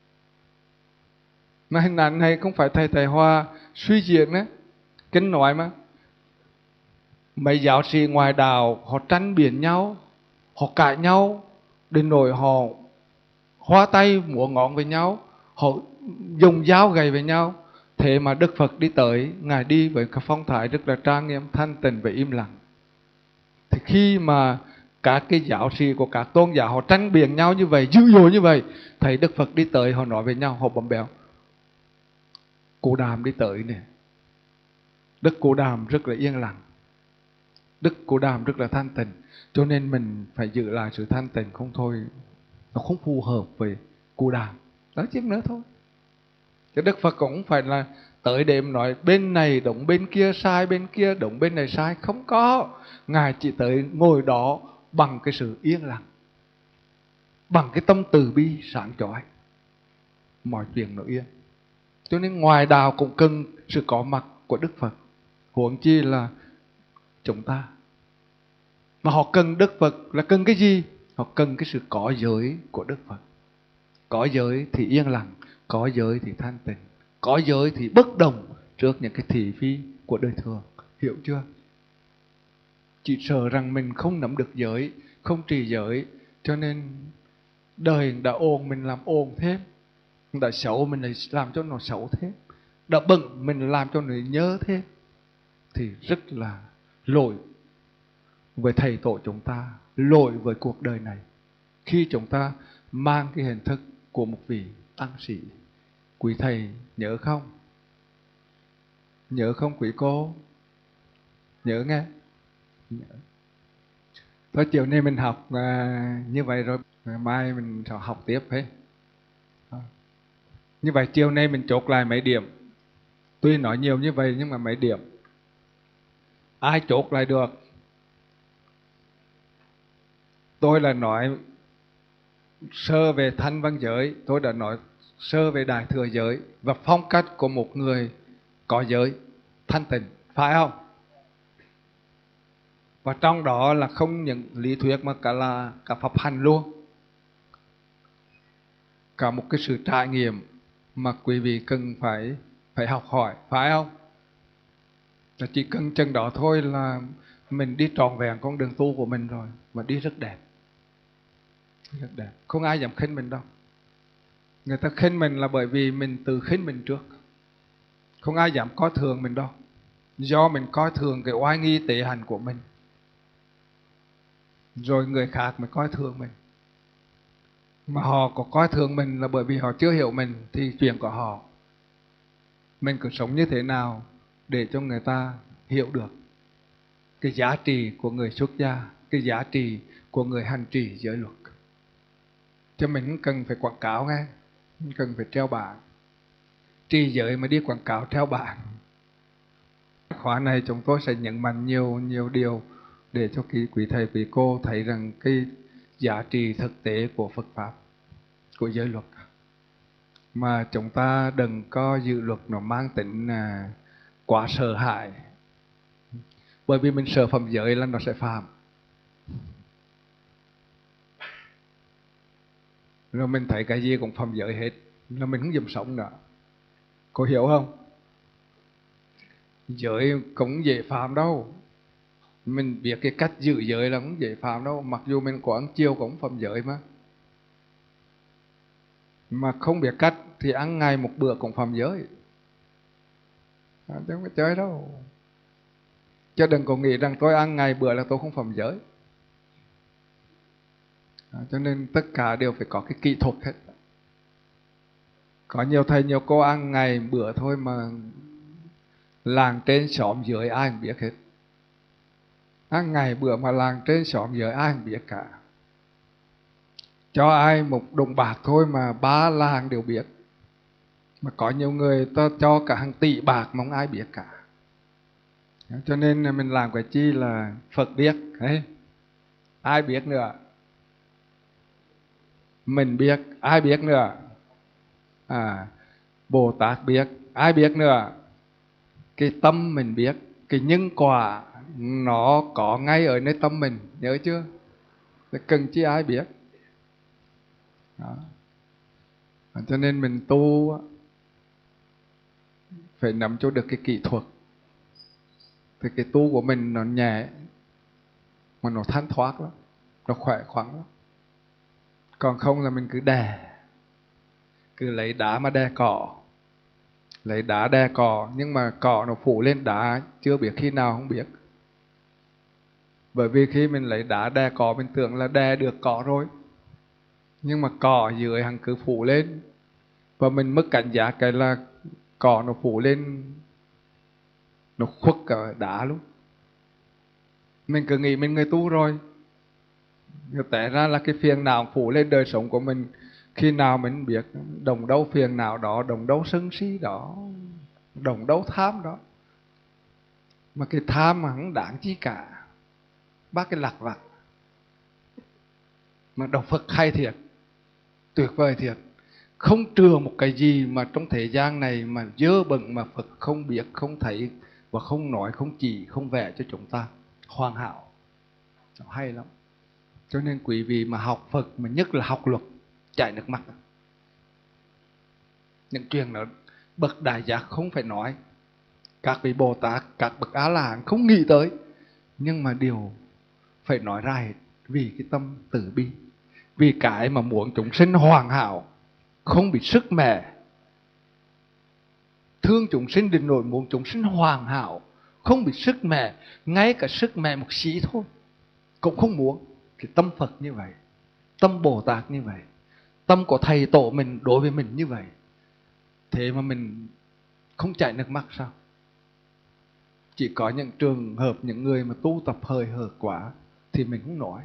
Mà hình ảnh này không phải thầy thầy Hoa suy diễn đấy, kinh nói mà. Mấy giáo sĩ ngoài đạo họ tranh biện nhau, họ cãi nhau, đến nỗi họ hoa tay múa ngón với nhau, họ dùng dao gầy với nhau. Thế thế mà Đức Phật đi tới, Ngài đi với cái phong thái rất là trang nghiêm, thanh tịnh và im lặng. Thì khi mà các cái giáo sĩ của các tôn giáo họ tranh biện nhau như vậy, dữ dội như vậy, thấy Đức Phật đi tới, họ nói với nhau, họ bấm béo. Cô Đàm đi tới nè. Đức Cô Đàm rất là yên lặng, Đức Cô Đàm rất là thanh tịnh, cho nên mình phải giữ lại sự thanh tịnh, không thôi nó không phù hợp với Cô Đàm. Đó chứ nữa thôi. Chứ Đức Phật cũng phải là tới đêm nói bên này đúng, bên kia sai, bên kia đúng, bên này sai. Không có. Ngài chỉ tới ngồi đó bằng cái sự yên lặng, bằng cái tâm từ bi sáng chói, mọi chuyện nó yên. Cho nên ngoài đạo cũng cần sự có mặt của Đức Phật, huống chi là chúng ta. Mà họ cần Đức Phật là cần cái gì? Họ cần cái sự có giới của Đức Phật. Có giới thì yên lặng, có giới thì thanh tịnh, có giới thì bất động trước những cái thị phi của đời thường. Hiểu chưa? Chỉ sợ rằng mình không nắm được giới, không trì giới, cho nên đời đã ồn mình làm ồn thêm, đã xấu mình lại làm cho nó xấu thêm, đã bận mình làm cho nó nhớ thêm, thì rất là lỗi với thầy tổ chúng ta, lỗi với cuộc đời này, khi chúng ta mang cái hình thức của một vị tăng sĩ. Quý thầy nhớ không? Nhớ không quý cô? Nhớ nghe? Nhớ. Thôi chiều nay mình học à, như vậy rồi, mai mình sẽ học tiếp hết. Như vậy chiều nay mình chốt lại mấy điểm. Tuy nói nhiều như vậy nhưng mà mấy điểm. Ai chốt lại được? Tôi là nói sơ về thanh văn giới, tôi đã nói sơ về đại thừa giới và phong cách của một người có giới thanh tịnh, phải không? Và trong đó là không những lý thuyết mà cả là cả pháp hành luôn, cả một cái sự trải nghiệm mà quý vị cần phải phải học hỏi, phải không? Và chỉ cần chừng đó thôi là mình đi trọn vẹn con đường tu của mình rồi, mà đi rất đẹp, rất đẹp. Không ai dám khinh mình đâu. Người ta khinh mình là bởi vì mình tự khinh mình trước. Không ai dám coi thường mình đâu, do mình coi thường cái oai nghi tế hạnh của mình, rồi người khác mới coi thường mình. Mà họ có coi thường mình là bởi vì họ chưa hiểu mình, thì chuyện của họ. Mình cứ sống như thế nào để cho người ta hiểu được cái giá trị của người xuất gia, cái giá trị của người hành trì giới luật. Cho mình không cần phải quảng cáo nghe, không cần phải treo bảng. Trì giới mà đi quảng cáo treo bảng. Khóa này chúng tôi sẽ nhấn mạnh nhiều nhiều điều để cho quý thầy quý cô thấy rằng cái giá trị thực tế của Phật Pháp, của giới luật. Mà chúng ta đừng có dự luật nó mang tính là quá sợ hãi. Bởi vì mình sợ phạm giới là nó sẽ phạm. Rồi mình thấy cái gì cũng phạm giới hết, là mình không dám sống nữa. Cô hiểu không? Giới cũng dễ phạm đâu. Mình biết cái cách giữ giới là cũng dễ phạm đâu. Mặc dù mình có ăn chiều cũng phạm giới mà. Mà không biết cách thì ăn ngày một bữa cũng phạm giới. À, chứ không có chơi đâu. Chứ đừng có nghĩ rằng tôi ăn ngày bữa là tôi không phạm giới. À, cho nên tất cả đều phải có cái kỹ thuật hết. Có nhiều thầy nhiều cô ăn ngày bữa thôi mà làng trên xóm dưới ai không biết hết. Ăn ngày bữa mà làng trên xóm dưới ai không biết cả. Cho ai một đồng bạc thôi mà ba làng đều biết. Mà có nhiều người ta cho cả hàng tỷ bạc mà không ai biết cả. Cho nên mình làm cái chi là Phật biết. Đấy. Ai biết nữa? Mình biết. Ai biết nữa? À, Bồ Tát biết. Ai biết nữa? Cái tâm mình biết. Cái nhân quả nó có ngay ở nơi tâm mình. Nhớ chưa? Cần chi ai biết. Đó. Cho nên mình tu phải nắm cho được cái kỹ thuật. Thì cái tu của mình nó nhẹ, mà nó thanh thoát lắm, nó khỏe khoắn lắm. Còn không là mình cứ đè, cứ lấy đá mà đè cỏ. lấy đá đè cỏ, nhưng mà cỏ nó phủ lên đá chưa biết khi nào không biết. Bởi vì khi mình lấy đá đè cỏ mình tưởng là đè được cỏ rồi, nhưng mà cỏ dưới hằng cứ phủ lên, và mình mất cảnh giác cái là cỏ nó phủ lên, nó khuất cả đá luôn. Mình cứ nghĩ mình người tu rồi, nhưng té ra là cái phiền não phủ lên đời sống của mình. Khi nào mình biết đồng đâu phiền não đó, đồng đâu sân si đó, đồng đâu tham đó. Mà cái tham mà không đáng chi cả, bác cái lạc vặt. Mà đọc Phật hay thiệt, tuyệt vời thiệt. Không trừ một cái gì mà trong thế gian này mà dơ bẩn mà Phật không biết, không thấy và không nói, không chỉ, không vẽ cho chúng ta. Hoàn hảo, hay lắm. Cho nên quý vị mà học Phật, mà nhất là học luật, chảy nước mắt. Những chuyện đó bậc đại giác không phải nói, các vị Bồ Tát, các bậc Á La Hán không nghĩ tới, nhưng mà điều phải nói ra hết, vì cái tâm từ bi, vì cái mà muốn chúng sinh hoàn hảo, không bị sức mẻ. Thương chúng sinh đến nỗi muốn chúng sinh hoàn hảo, không bị sức mẻ, ngay cả sức mẻ một xí thôi cũng không muốn. Thì tâm Phật như vậy, tâm Bồ Tát như vậy, tâm của thầy tổ mình đối với mình như vậy, thế mà mình không chảy nước mắt sao? Chỉ có những trường hợp những người mà tu tập hời hợt quá thì mình không nói.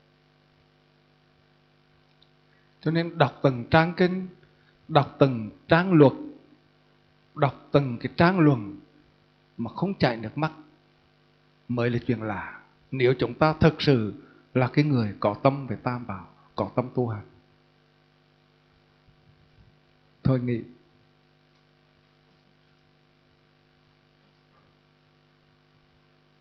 Cho nên đọc từng trang kinh, đọc từng trang luật, đọc từng cái trang luận mà không chảy nước mắt mới là chuyện lạ. Nếu chúng ta thực sự là cái người có tâm về Tam Bảo, có tâm tu hành. Thôi nghĩ